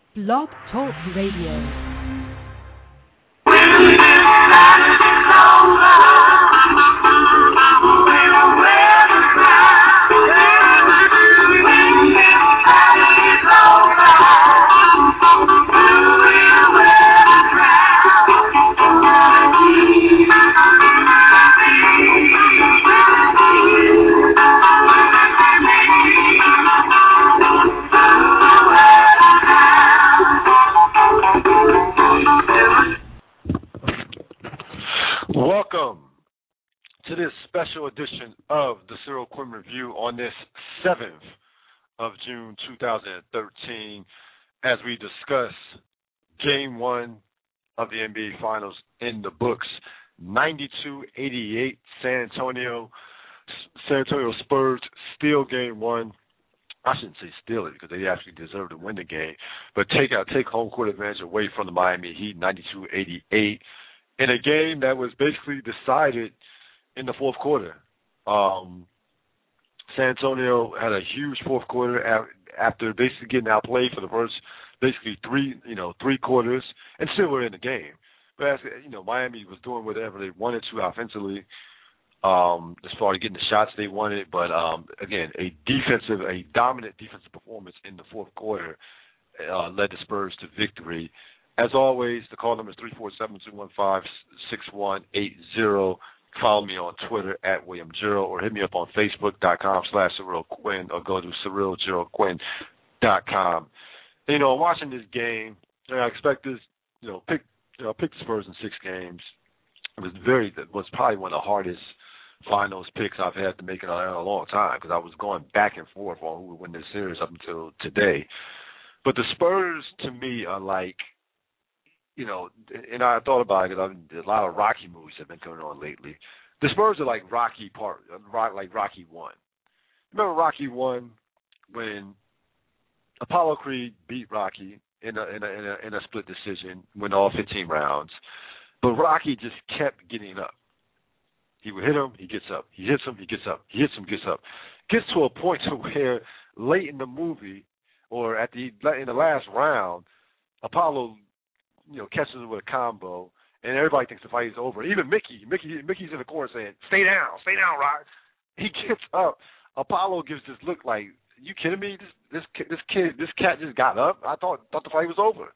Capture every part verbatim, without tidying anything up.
Blog Talk Radio. Welcome to this special edition of the Cyril Quinn Review on this seventh of June two thousand thirteen as we discuss Game one of the N B A Finals in the books. ninety-two eighty-eight San Antonio, San Antonio Spurs steal Game one. I shouldn't say steal it because they actually deserve to win the game, but take out take home court advantage away from the Miami Heat, ninety-two eighty-eight. In a game that was basically decided in the fourth quarter. Um, San Antonio had a huge fourth quarter after basically getting outplayed for the first basically three, you know, three quarters, and still were in the game. But as you know, Miami was doing whatever they wanted to offensively, um, as far as getting the shots they wanted. But um, again, a defensive, a dominant defensive performance in the fourth quarter uh, led the Spurs to victory. As always, the call number is three four seven, two one five, six one eight zero. Follow me on Twitter at William Gerald or hit me up on Facebook.com slash Cyril Quinn or go to Cyril Gerald Quinn dot com. You know, watching this game, I expect this, you know, pick you know, pick the Spurs in six games. It was very, it was probably one of the hardest finals picks I've had to make in a, in a long time because I was going back and forth on who would win this series up until today. But the Spurs, to me, are like, you know, and I thought about it because a lot of Rocky movies have been coming on lately. The Spurs are like Rocky Part, like Rocky One. Remember Rocky One when Apollo Creed beat Rocky in a in a in a, in a split decision, went all fifteen rounds, but Rocky just kept getting up. He would hit him, he gets up. He hits him, he gets up. He hits him, gets up. Gets to a point to where late in the movie, or at the in the last round, Apollo, you know, catches him with a combo, and everybody thinks the fight is over. Even Mickey, Mickey, Mickey's in the corner saying, "Stay down, stay down, Rock." He gets up. Apollo gives this look like, "You kidding me? This this this kid, this cat just got up. I thought thought the fight was over."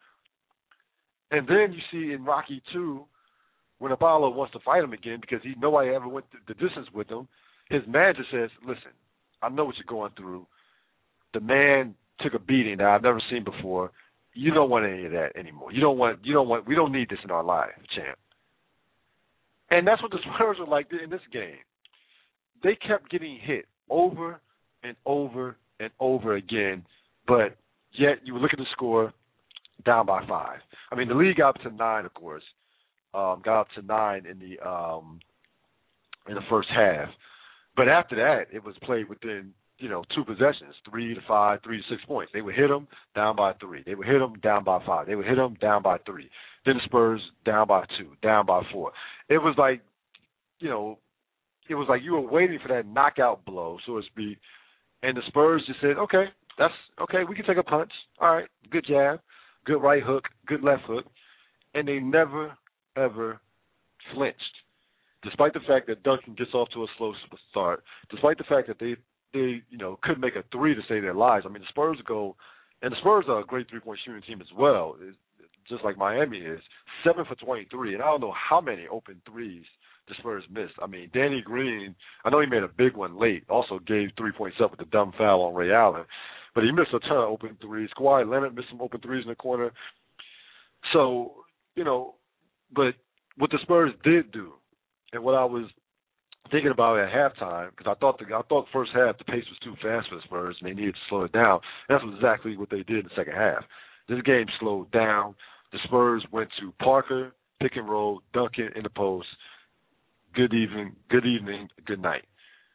And then you see in Rocky two, when Apollo wants to fight him again because he nobody ever went the distance with him, his manager says, "Listen, I know what you're going through. The man took a beating that I've never seen before. You don't want any of that anymore. You don't want. You don't want. We don't need this in our life, champ." And that's what the Spurs were like in this game. They kept getting hit over and over and over again, but yet you would look at the score, down by five. I mean, the league got up to nine, of course. Um, got up to nine in the um, in the first half, but after that, it was played within, you know, two possessions, three to five, three to six points. They would hit them, down by three. They would hit them, down by five. They would hit them, down by three. Then the Spurs, down by two, down by four. It was like, you know, it was like you were waiting for that knockout blow, so to speak, and the Spurs just said, okay, that's okay, we can take a punch. All right, good jab, good right hook, good left hook. And they never, ever flinched, despite the fact that Duncan gets off to a slow start, despite the fact that they They, you know, couldn't make a three to save their lives. I mean, the Spurs go, and the Spurs are a great three-point shooting team as well, it's just like Miami is, seven for twenty-three, and I don't know how many open threes the Spurs missed. I mean, Danny Green, I know he made a big one late, also gave three points up with the dumb foul on Ray Allen, but he missed a ton of open threes. Kawhi Leonard missed some open threes in the corner. So, you know, but what the Spurs did do, and what I was thinking about it at halftime, because I thought the I thought first half the pace was too fast for the Spurs and they needed to slow it down. And that's exactly what they did in the second half. This game slowed down. The Spurs went to Parker, pick and roll, Duncan in the post. Good evening, good evening, good night.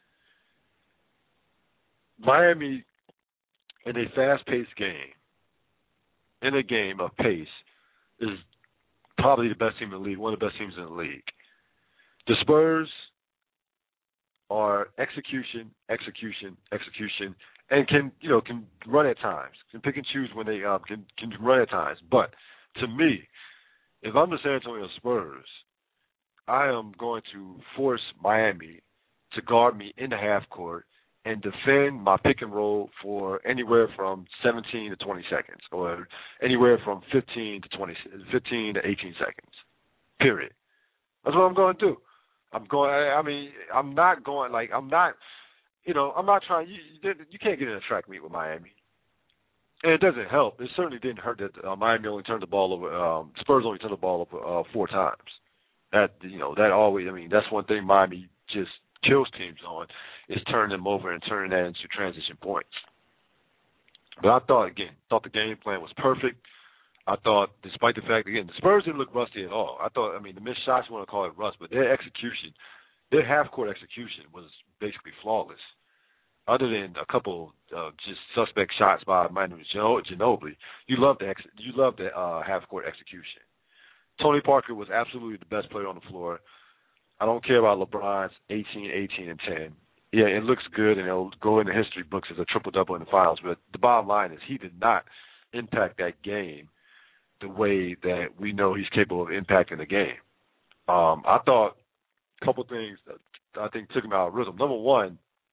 Miami, in a fast-paced game, in a game of pace, is probably the best team in the league, one of the best teams in the league. The Spurs are execution, execution, execution, and can you know can run at times, can pick and choose when they uh, can can run at times. But to me, if I'm the San Antonio Spurs, I am going to force Miami to guard me in the half court and defend my pick and roll for anywhere from seventeen to twenty seconds, or anywhere from fifteen to twenty, fifteen to eighteen seconds. Period. That's what I'm going to do. I'm going. I mean, I'm not going like I'm not. You know, I'm not trying. You, you can't get in a track meet with Miami, and it doesn't help. It certainly didn't hurt that uh, Miami only turned the ball over. Um, Spurs only turned the ball over uh, four times. That you know, that always. I mean, that's one thing Miami just kills teams on, is turning them over and turning that into transition points. But I thought again, thought the game plan was perfect. I thought, despite the fact, again, the Spurs didn't look rusty at all. I thought, I mean, the missed shots, you want to call it rust, but their execution, their half-court execution was basically flawless. Other than a couple uh, just suspect shots by Manu Ginobili, you love the ex- you love the uh, half-court execution. Tony Parker was absolutely the best player on the floor. I don't care about LeBron's eighteen, eighteen, and ten. Yeah, it looks good, and it'll go in the history books as a triple-double in the finals, but the bottom line is he did not impact that game the way that we know he's capable of impacting the game. Um, I thought a couple things that I think took him out of rhythm. Number one,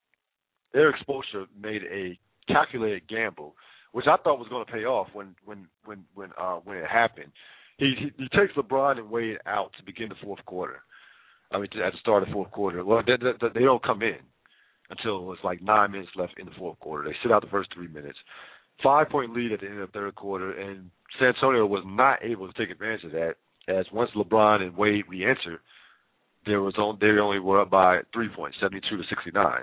Eric Spoelstra made a calculated gamble, which I thought was going to pay off when when when when uh, when it happened. He, he he takes LeBron and Wade out to begin the fourth quarter. I mean, at the start of the fourth quarter. Well, they, they, they don't come in until it's like nine minutes left in the fourth quarter. They sit out the first three minutes. Five-point lead at the end of the third quarter, and San Antonio was not able to take advantage of that, as once LeBron and Wade re-entered, there was on, they only were up by three points, seventy-two to sixty-nine.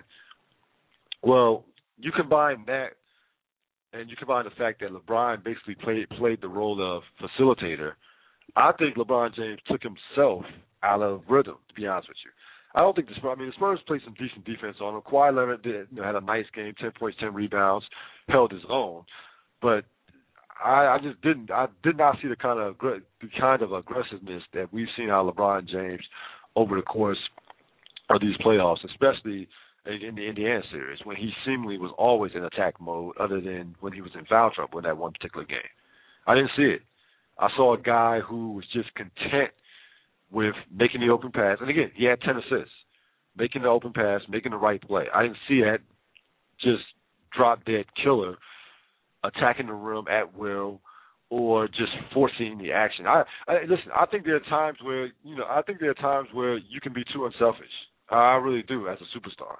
Well, you combine that, and you combine the fact that LeBron basically played played the role of facilitator, I think LeBron James took himself out of rhythm, to be honest with you. I don't think the Spurs, I mean, the Spurs played some decent defense on him. Kawhi Leonard did, you know, had a nice game, ten points, ten rebounds, held his own. But I, I just didn't, I did not see the kind of the kind of aggressiveness that we've seen out of LeBron James over the course of these playoffs, especially in the Indiana series, when he seemingly was always in attack mode, other than when he was in foul trouble in that one particular game. I didn't see it. I saw a guy who was just content with making the open pass. And again, he had ten assists, making the open pass, making the right play. I didn't see that just drop-dead killer attacking the rim at will or just forcing the action. I, I listen, I think there are times where, you know, I think there are times where you can be too unselfish. I really do as a superstar.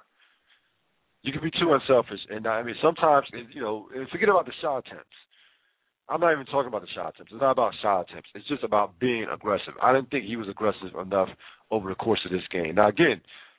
You can be too unselfish. And, I mean, sometimes, you know, and forget about the shot attempts. I'm not even talking about the shot attempts. It's not about shot attempts. It's just about being aggressive. I didn't think he was aggressive enough over the course of this game. Now, again,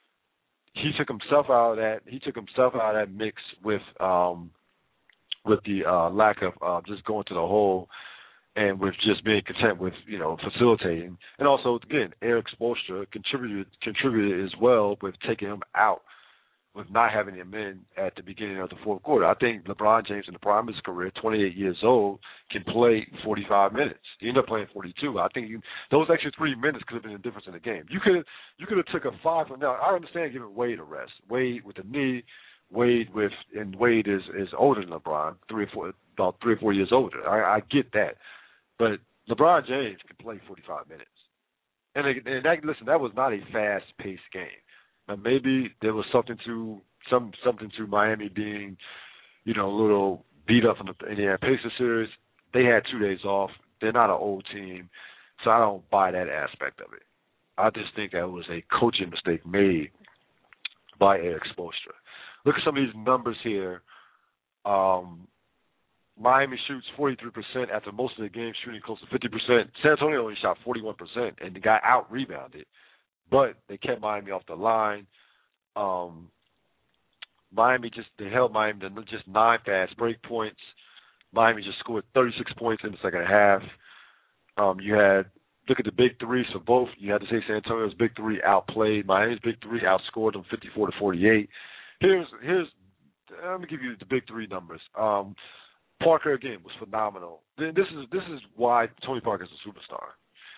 he took himself out of that. He took himself out of that mix with um, with the uh, lack of uh, just going to the hole and with just being content with, you know, facilitating. And also, again, Eric Spoelstra contributed contributed as well with taking him out, with not having him in at the beginning of the fourth quarter. I think LeBron James in the prime of his career, twenty-eight years old, can play forty-five minutes. He ended up playing forty-two. I think you, those extra three minutes could have been the difference in the game. You could you could have took a five. Now I understand giving Wade a rest. Wade with the knee, Wade with and Wade is, is older than LeBron, three or four, about three or four years older. I, I get that, but LeBron James can play forty-five minutes. And, and that, listen, that was not a fast-paced game. Now, maybe there was something to some something to Miami being, you know, a little beat up in the Indiana Pacers series. They had two days off. They're not an old team, so I don't buy that aspect of it. I just think that was a coaching mistake made by Eric Spoelstra. Look at some of these numbers here. Um, Miami shoots forty-three percent after most of the game shooting close to fifty percent. San Antonio only shot forty-one percent, and the guy out-rebounded. But they kept Miami off the line. Um, Miami just they held Miami to just nine fast break points. Miami just scored thirty-six points in the second half. Um, you had look at the big threes for both. You had to say San Antonio's big three outplayed Miami's big three, outscored them fifty-four to forty-eight. Here's here's let me give you the big three numbers. Um, Parker again was phenomenal. This is this is why Tony Parker is a superstar.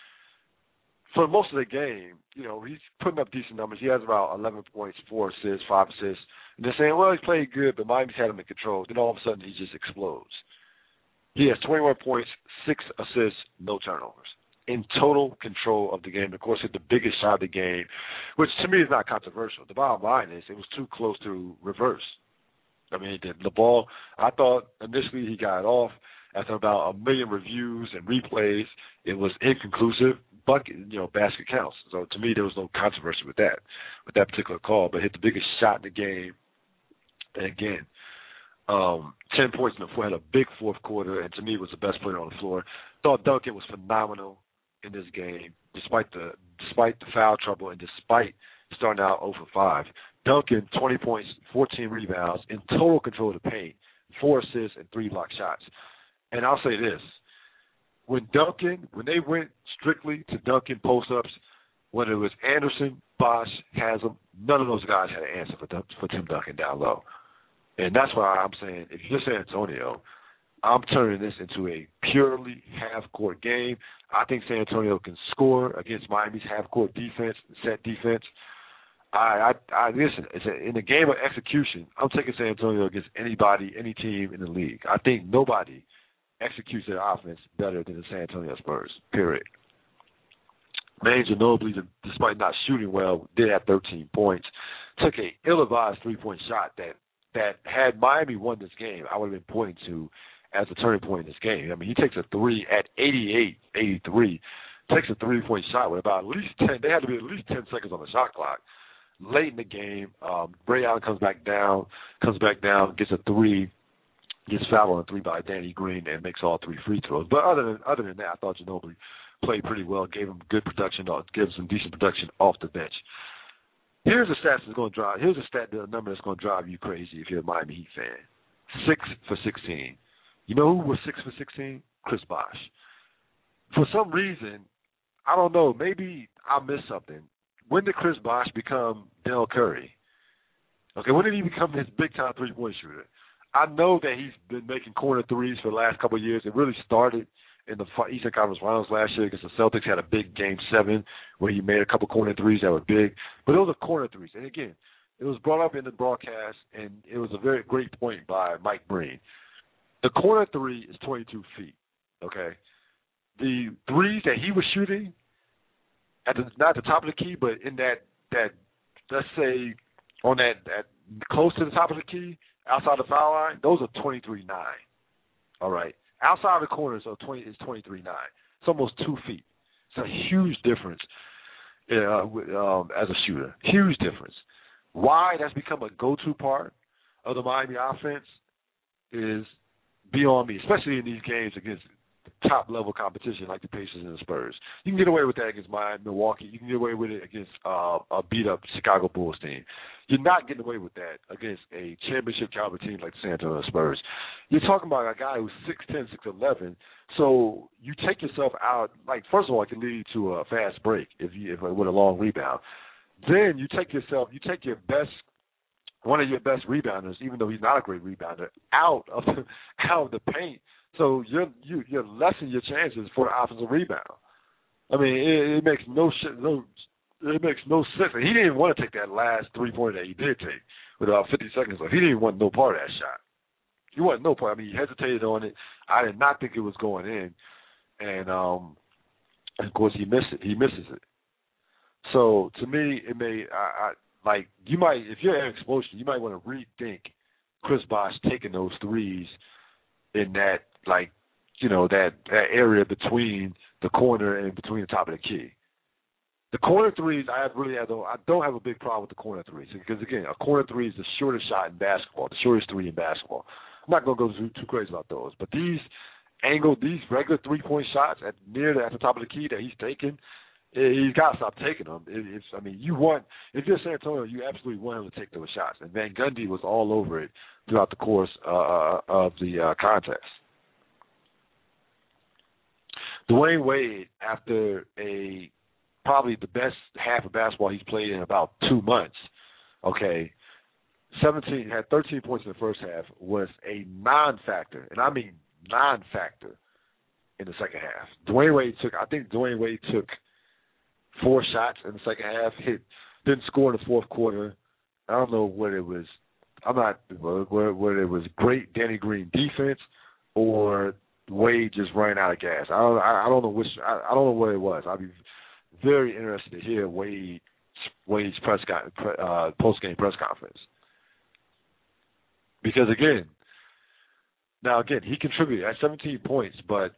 For most of the game, you know, he's putting up decent numbers. He has about eleven points, four assists, five assists, And they're saying, well, he played good, but Miami's had him in control. Then all of a sudden he just explodes. He has twenty-one points, six assists, no turnovers. In total control of the game. Of course, hit the biggest shot of the game, which to me is not controversial. The bottom line is it was too close to reverse. I mean, the, the ball, I thought initially he got it off. After about a million reviews and replays, it was inconclusive. Bucket, you know, basket counts. So to me, there was no controversy with that, with that particular call. But hit the biggest shot in the game. And again, um, ten points in the fourth, had a big fourth quarter, and to me was the best player on the floor. Thought Duncan was phenomenal in this game, despite the despite the foul trouble and despite starting out zero for five. Duncan, twenty points, fourteen rebounds, in total control of the paint, four assists, and three block shots. And I'll say this. When Duncan, when they went strictly to Duncan post-ups, whether it was Anderson, Bosh, Haslam, none of those guys had an answer for, Dun- for Tim Duncan down low. And that's why I'm saying, if you're San Antonio, I'm turning this into a purely half-court game. I think San Antonio can score against Miami's half-court defense, set defense. I, I, I listen, it's a, in the game of execution, I'm taking San Antonio against anybody, any team in the league. I think nobody executes their offense better than the San Antonio Spurs, period. Manu Ginobili, despite not shooting well, did have thirteen points. Took a ill-advised three-point shot that, that had Miami won this game, I would have been pointing to as a turning point in this game. I mean, he takes a three at eighty-eight eighty-three, takes a three-point shot with about at least ten. They had to be at least ten seconds on the shot clock. Late in the game, um, Ray Allen comes back down, comes back down, gets a three, gets fouled on a three by Danny Green, and makes all three free throws. But other than other than that, I thought Ginobili played pretty well, gave him good production, gave him some decent production off the bench. Here's a stat that's going to drive. Here's a stat, the number that's going to drive you crazy if you're a Miami Heat fan. Six for sixteen. You know who was six for sixteen? Chris Bosh. For some reason, I don't know. Maybe I missed something. When did Chris Bosh become Del Curry? Okay, when did he become his big-time three-point shooter? I know that he's been making corner threes for the last couple of years. It really started in the Eastern Conference Finals last year because the Celtics had a big game seven where he made a couple corner threes that were big. But those are corner threes. And, again, it was brought up in the broadcast, and it was a very great point by Mike Breen. The corner three is twenty-two feet, okay? The threes that he was shooting, at the, not at the top of the key, but in that, that let's say, on that, that close to the top of the key, outside the foul line, those are twenty-three nine, all right? Outside the corners are twenty is twenty-three nine. It's almost two feet. It's a huge difference uh, um, as a shooter. Huge difference. Why that's become a go-to part of the Miami offense is beyond me, especially in these games against top-level competition like the Pacers and the Spurs. You can get away with that against Miami, Milwaukee. You can get away with it against uh, a beat-up Chicago Bulls team. You're not getting away with that against a championship-caliber team like the San Antonio Spurs. You're talking about a guy who's six ten, six eleven, so you take yourself out. Like, first of all, it can lead to a fast break if you if with a long rebound. Then you take yourself, you take your best, one of your best rebounders, even though he's not a great rebounder, out of the, out of the paint. So you're you you're lessening your chances for the offensive rebound. I mean, it, it makes no shit, no it makes no sense. He didn't even want to take that last three pointer that he did take with about fifty seconds left. He didn't even want no part of that shot. He wanted no part. I mean, he hesitated on it. I did not think it was going in, and um, and of course he missed it. He misses it. So to me, it may I, I like you might if you're an explosion, you might want to rethink Chris Bosh taking those threes in that, like, you know, that, that area between the corner and between the top of the key. The corner threes, I have really have, I don't have a big problem with the corner threes because, again, a corner three is the shortest shot in basketball, the shortest three in basketball. I'm not going to go too, too crazy about those. But these angle, these regular three-point shots at near the, at the top of the key that he's taking, he's got to stop taking them. It, it's, I mean, you want, if you're San Antonio, you absolutely want him to take those shots. And Van Gundy was all over it throughout the course uh, of the uh, contest. Dwayne Wade, after a probably the best half of basketball he's played in about two months, okay, seventeen had thirteen points in the first half, was a non-factor, and I mean non-factor in the second half. Dwayne Wade took, I think Dwayne Wade took four shots in the second half, hit, didn't score in the fourth quarter. I don't know what it was. I'm not whether it was great Danny Green defense or Wade just running out of gas. I don't I, I don't know which I, I don't know what it was. I'd be very interested to hear Wade Wade's press uh, post game press conference, because again, now again he contributed at seventeen points, but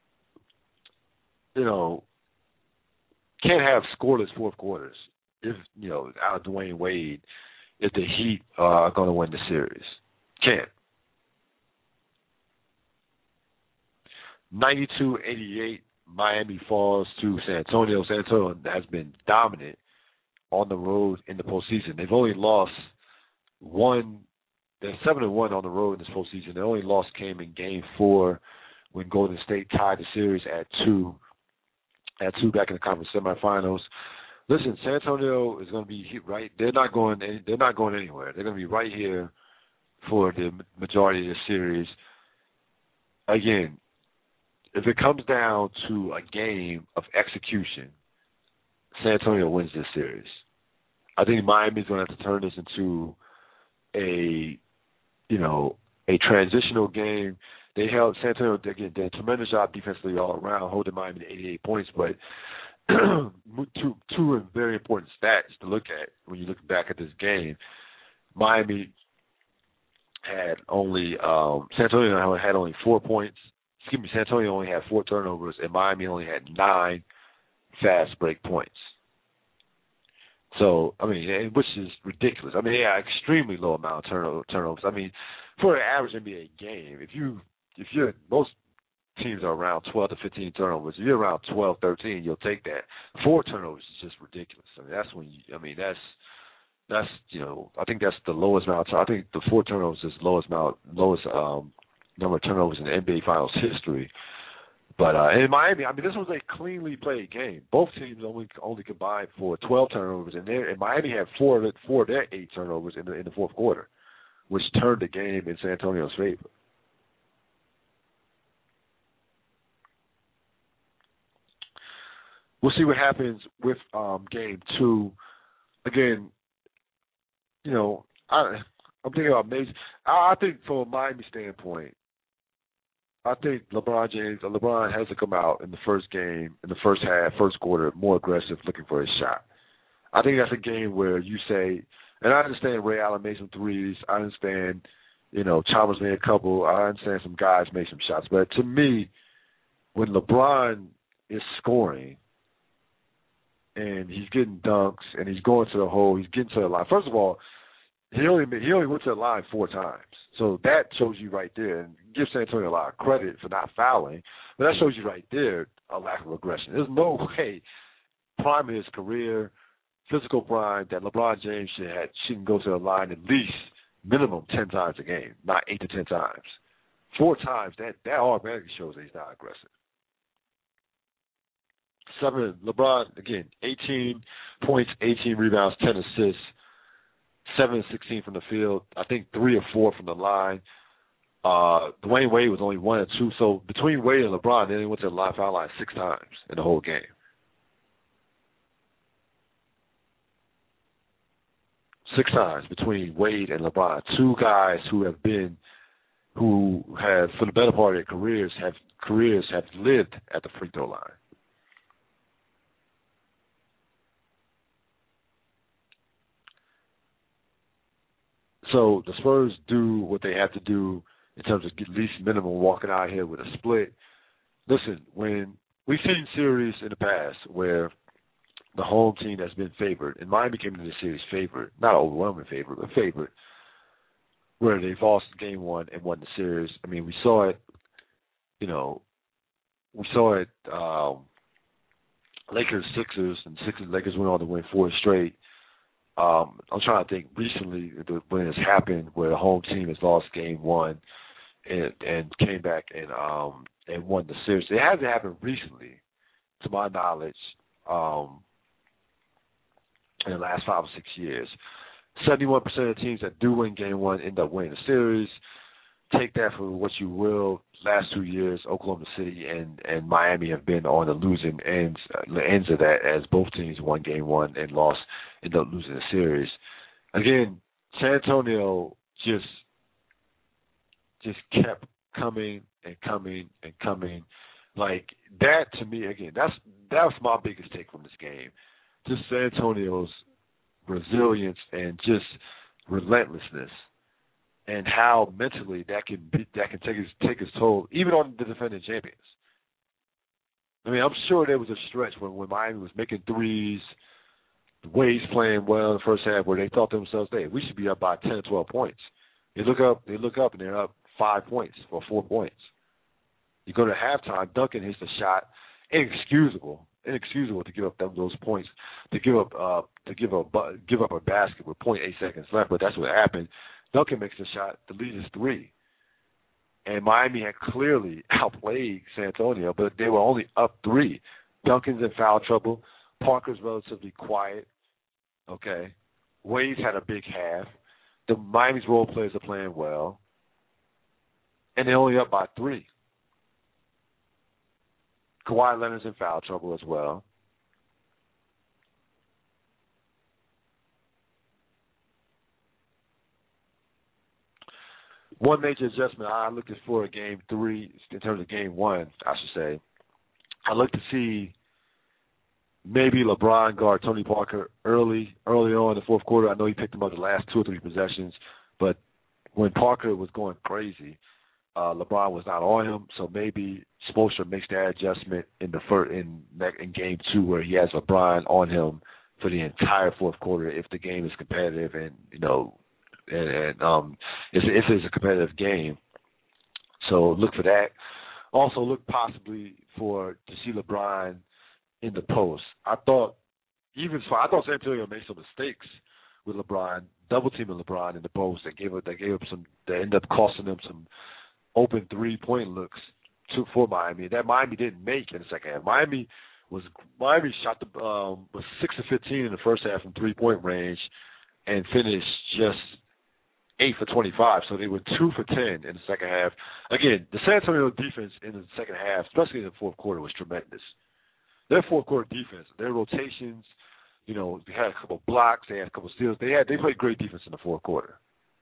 you know can't have scoreless fourth quarters if you know out of Dwayne Wade if the Heat are going to win the series. Can't. ninety-two eighty-eight, Miami falls to San Antonio. San Antonio has been dominant on the road in the postseason. They've only lost one. They're seven and one on the road in this postseason. Their only loss came in Game Four when Golden State tied the series at two. At two back in the conference semifinals. Listen, San Antonio is going to be right. They're not going. They're not going anywhere. They're going to be right here for the majority of the series. Again, if it comes down to a game of execution, San Antonio wins this series. I think Miami's going to have to turn this into a, you know, a transitional game. They held San Antonio, again, did a tremendous job defensively all around, holding Miami to eighty-eight points, but two, two very important stats to look at when you look back at this game. Miami had only, um, San Antonio had only four points. Excuse me, San Antonio only had four turnovers, and Miami only had nine fast break points. So, I mean, which is ridiculous. I mean, they had extremely low amount of turno- turnovers. I mean, for an average N B A game, if you if you're most teams are around twelve to fifteen turnovers. If you're around twelve, thirteen, you'll take that. Four turnovers is just ridiculous. I mean, that's when you. I mean, that's that's you know, I think that's the lowest amount. Of, I think the four turnovers is the lowest amount, lowest um, number of turnovers in the N B A Finals history. But uh, in Miami, I mean, this was a cleanly played game. Both teams only only combined for twelve turnovers, and there, and Miami had four of it, four of their eight turnovers in the in the fourth quarter, which turned the game in San Antonio's favor. We'll see what happens with um, game two. Again, you know, I, I'm thinking about major. I, I think from a Miami standpoint, I think LeBron James, LeBron has to come out in the first game, in the first half, first quarter, more aggressive, looking for his shot. I think that's a game where you say, and I understand Ray Allen made some threes. I understand, you know, Chalmers made a couple. I understand some guys made some shots. But to me, when LeBron is scoring and he's getting dunks and he's going to the hole, he's getting to the line. First of all, he only he only went to the line four times. So that shows you right there, and give San Antonio a lot of credit for not fouling, but that shows you right there a lack of aggression. There's no way, prime of his career, physical prime, that LeBron James should have, shouldn't go to the line at least minimum ten times a game, not eight to ten times. Four times, that, that automatically shows that he's not aggressive. Seven, LeBron, again, eighteen points, eighteen rebounds, ten assists, seven and sixteen from the field. I think three or four from the line. Uh, Dwayne Wade was only one and two. So between Wade and LeBron, they went to the line foul line six times in the whole game. Six times between Wade and LeBron. Two guys who have been, who have, for the better part of their careers, have careers have lived at the free throw line. So the Spurs do what they have to do in terms of at least minimum walking out here with a split. Listen, when we've seen series in the past where the home team has been favored, and Miami came into the series favored, not overwhelming favorite, but favored, where they've lost game one and won the series. I mean, we saw it, you know, we saw it, um, Lakers, Sixers, and Sixers, Lakers went on to win four straight. Um, I'm trying to think recently when it's happened where the home team has lost game one and, and came back and um, and won the series. It hasn't happened recently, to my knowledge, um, in the last five or six years. seventy-one percent of the teams that do win game one end up winning the series. Take that for what you will. Last two years, Oklahoma City and, and Miami have been on the losing ends uh, ends of that, as both teams won game one and lost, ended up losing the series. Again, San Antonio just just kept coming and coming and coming. Like that to me, again, that's that's my biggest take from this game. Just San Antonio's resilience and just relentlessness, and how mentally that can be, that can take its take its toll, even on the defending champions. I mean, I'm sure there was a stretch when, when Miami was making threes, the Wade's playing well in the first half, where they thought to themselves, "Hey, we should be up by ten or twelve points." They look up, they look up, and they're up five points or four points. You go to halftime, Duncan hits the shot, inexcusable, inexcusable to give up them, those points, to give up uh, to give up give up a basket with point eight seconds left. But that's what happened. Duncan makes the shot, the lead is three, and Miami had clearly outplayed San Antonio, but they were only up three. Duncan's in foul trouble. Parker's relatively quiet. Okay, Wade's had a big half. The Miami's role players are playing well, and they're only up by three. Kawhi Leonard's in foul trouble as well. One major adjustment I looked at for game three, in terms of game one, I should say, I looked to see maybe LeBron guard Tony Parker early, early on in the fourth quarter. I know he picked him up the last two or three possessions, but when Parker was going crazy, uh, LeBron was not on him, so maybe Spoelstra makes that adjustment in the first, in in game two, where he has LeBron on him for the entire fourth quarter if the game is competitive and you know, and, and um, if, if it's a competitive game. So look for that. Also look possibly for to see LeBron in the post. I thought even so, I thought San Antonio made some mistakes with LeBron, double teaming LeBron in the post. They gave up, they gave up some. They ended up costing them some open three point looks to, for Miami that Miami didn't make in the second half. Miami was Miami shot the um, was six of fifteen in the first half from three point range, and finished just eight for twenty-five. So they were two for ten in the second half. Again, the San Antonio defense in the second half, especially in the fourth quarter, was tremendous. Their fourth quarter defense, their rotations, you know, they had a couple of blocks, they had a couple of steals. They had they played great defense in the fourth quarter.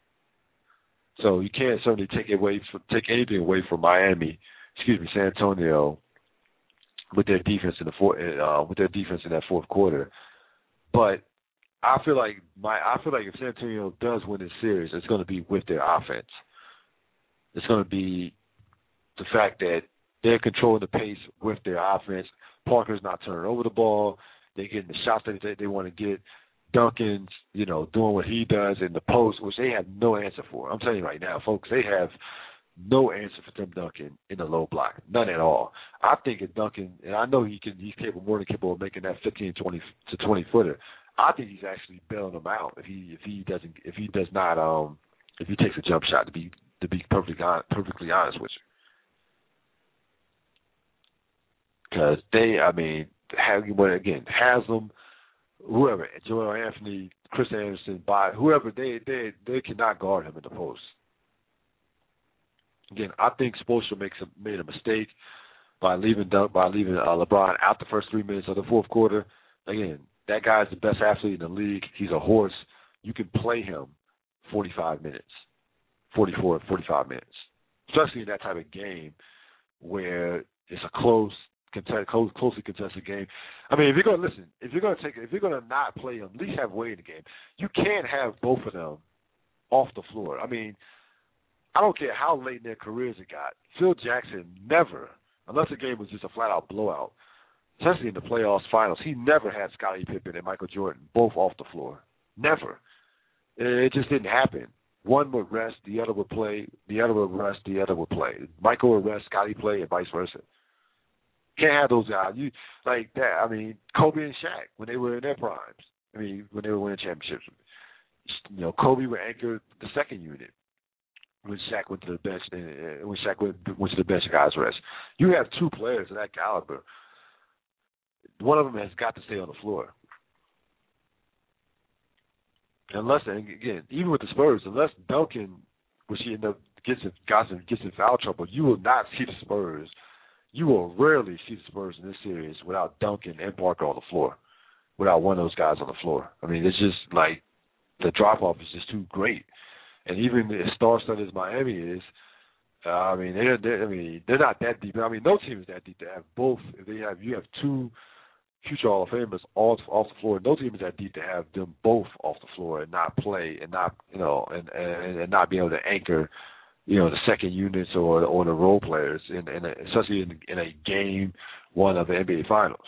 So you can't certainly take away take anything away from Miami, excuse me, San Antonio, with their defense in the fourth, uh, with their defense in that fourth quarter. But I feel like my I feel like if San Antonio does win this series, it's going to be with their offense. It's going to be the fact that they're controlling the pace with their offense. Parker's not turning over the ball. They're getting the shots that they, they want to get. Duncan's, you know, doing what he does in the post, which they have no answer for. I'm telling you right now, folks, they have no answer for Tim Duncan in the low block, none at all. I think if Duncan, and I know he can, he's capable, more than capable of making that fifteen, twenty to twenty footer. I think he's actually bailing them out if he if he doesn't if he does not um if he takes a jump shot. To be to be perfectly perfectly honest with you, because they, I mean, have again Haslam, whoever, Joel Anthony, Chris Anderson, by whoever, they they they cannot guard him in the post. Again, I think Spoelstra makes a, made a mistake by leaving by leaving uh, LeBron out the first three minutes of the fourth quarter. Again, that guy's the best athlete in the league. He's a horse. You can play him forty-five minutes, forty-four, forty-five minutes, especially in that type of game where it's a close, contest, close closely contested game. I mean, if you're going to listen, if you're going to take, if you're going to not play him, at least have Wade in the game. You can't have both of them off the floor. I mean, I don't care how late in their careers it got. Phil Jackson never, unless the game was just a flat-out blowout, especially in the playoffs finals, he never had Scottie Pippen and Michael Jordan both off the floor. Never. It just didn't happen. One would rest, the other would play, the other would rest, the other would play. Michael would rest, Scottie play, and vice versa. Can't have those guys. You like that. I mean, Kobe and Shaq, when they were in their primes, I mean, when they were winning championships, you know, Kobe would anchor the second unit. When Shaq went to the bench, and when Shaq went, went to the bench, guys rest. You have two players of that caliber. One of them has got to stay on the floor. Unless, and again, even with the Spurs, unless Duncan, which he ended up gets in, gets in foul trouble, you will not see the Spurs. You will rarely see the Spurs in this series without Duncan and Parker on the floor, without one of those guys on the floor. I mean, it's just like the drop-off is just too great. And even as star-studded as Miami is, uh, I mean, they're, they're I mean they're not that deep. I mean, no team is that deep to have both. If they have you have two future Hall of Famers off off the floor, no team is that deep to have them both off the floor and not play and not you know and and, and not be able to anchor you know the second units or or the role players in, in a, especially in, in a game one of the N B A Finals.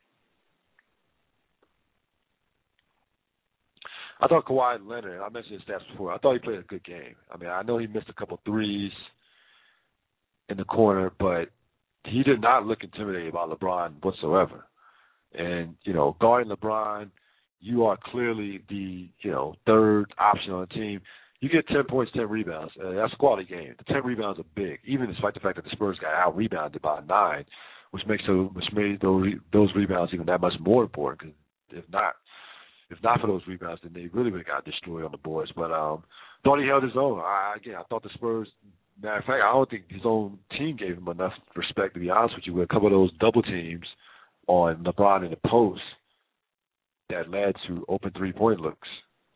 I thought Kawhi Leonard, I mentioned his stats before, I thought he played a good game. I mean, I know he missed a couple threes in the corner, but he did not look intimidated by LeBron whatsoever. And, you know, guarding LeBron, you are clearly the, you know, third option on the team. You get ten points, ten rebounds. Uh, that's a quality game. The ten rebounds are big, even despite the fact that the Spurs got out-rebounded by nine, which makes those, which made those, those rebounds even that much more important. Because if not, If not for those rebounds, then they really would have got destroyed on the boards. But um, thought he held his own. I, again, I thought the Spurs, matter of fact, I don't think his own team gave him enough respect, to be honest with you, with a couple of those double teams on LeBron in the post that led to open three-point looks.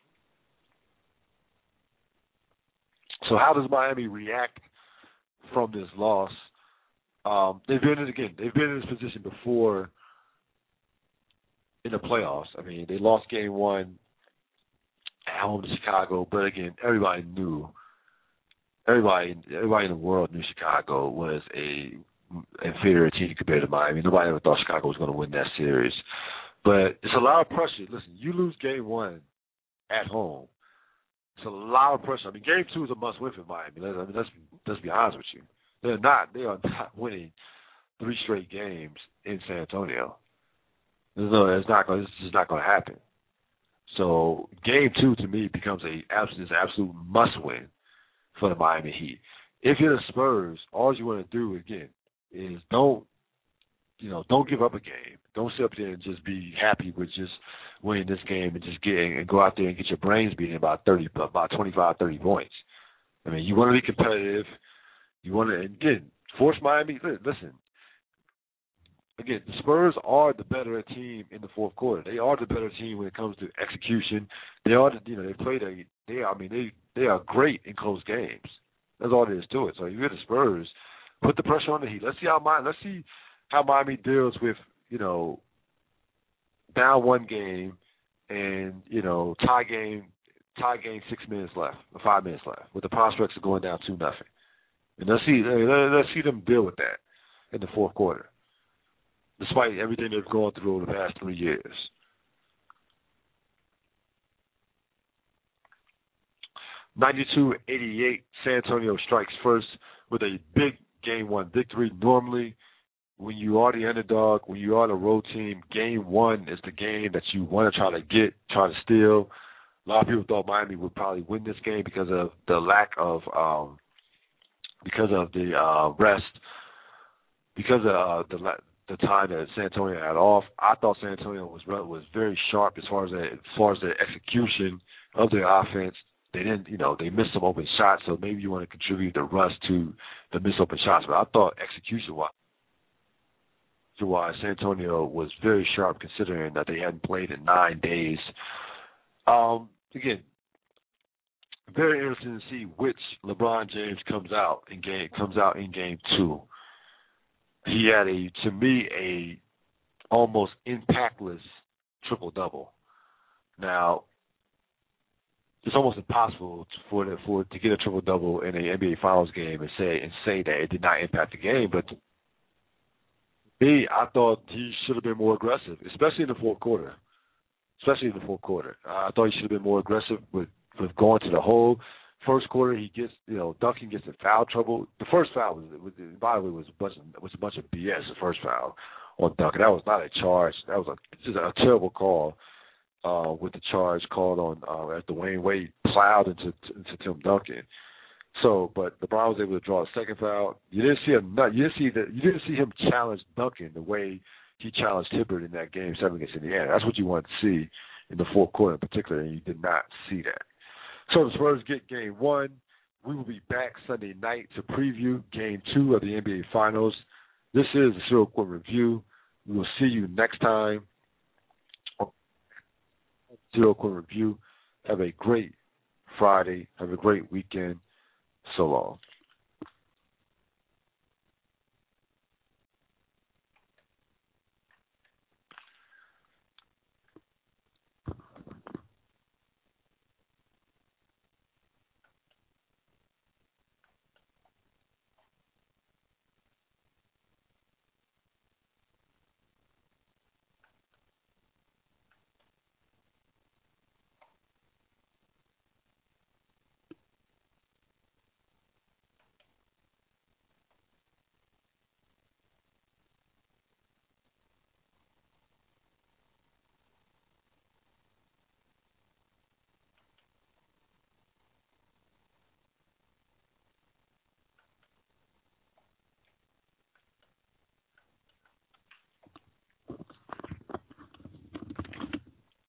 So how does Miami react from this loss? Um, they've been in, again, they've been in this position before in the playoffs. I mean, they lost game one at home to Chicago, but again, everybody knew, everybody, everybody in the world knew Chicago was a inferior team compared to Miami. Nobody ever thought Chicago was going to win that series. But it's a lot of pressure. Listen, you lose game one at home. It's a lot of pressure. I mean, game two is a must-win for Miami. I mean, let's let's be honest with you. They're not. They are not winning three straight games in San Antonio. No, it's not going. It's just not going to happen. So game two to me becomes a absolute, absolute must-win for the Miami Heat. If you're the Spurs, all you want to do again is don't, you know, don't give up a game. Don't sit up there and just be happy with just winning this game and just get and go out there and get your brains beaten about thirty, about twenty-five, thirty points. I mean, you want to be competitive. You want to again force Miami. Listen. Again, the Spurs are the better team in the fourth quarter. They are the better team when it comes to execution. They are, the, you know, they played a. They, I mean, they they are great in close games. That's all there is to it. So if you're the Spurs, put the pressure on the Heat. Let's see how Miami. Let's see how Miami deals with, you know, down one game and you know tie game, tie game six minutes left or five minutes left with the prospects of going down two nothing. And let's see let's see them deal with that in the fourth quarter, despite everything they've gone through over the past three years. ninety-two eighty-eight, San Antonio strikes first with a big game one victory. Normally, when you are the underdog, when you are the road team, game one is the game that you want to try to get, try to steal. A lot of people thought Miami would probably win this game because of the lack of, um, because of the uh, rest, because of uh, the the time that San Antonio had off. I thought San Antonio was was very sharp as far as the, as far as the execution of their offense. They didn't, you know, they missed some open shots, so maybe you want to contribute the rust to the missed open shots. But I thought execution-wise, San Antonio was very sharp considering that they hadn't played in nine days. Um, again, very interesting to see which LeBron James comes out in game comes out in game two. He had a, to me, a almost impactless triple double. Now, it's almost impossible for the, for to get a triple double in an N B A Finals game and say and say that it did not impact the game. But me, I thought he should have been more aggressive, especially in the fourth quarter. Especially in the fourth quarter, uh, I thought he should have been more aggressive with, with going to the hole. First quarter, he gets, you know, Duncan gets in foul trouble. The first foul was, was by the way, was a bunch of, was a bunch of B S. The first foul on Duncan, that was not a charge. That was a, just a terrible call. Uh, with the charge called on uh, as Dwayne Wade plowed into into Tim Duncan. So, but LeBron was able to draw a second foul. You didn't see him. You didn't see that. You didn't see him challenge Duncan the way he challenged Hibbert in that game seven against Indiana. That's what you wanted to see in the fourth quarter in particular, and you did not see that. So the Spurs get game one. We will be back Sunday night to preview game two of the N B A Finals. This is the Serial Court Review. We will see you next time. Serial Court Review. Have a great Friday. Have a great weekend. So long.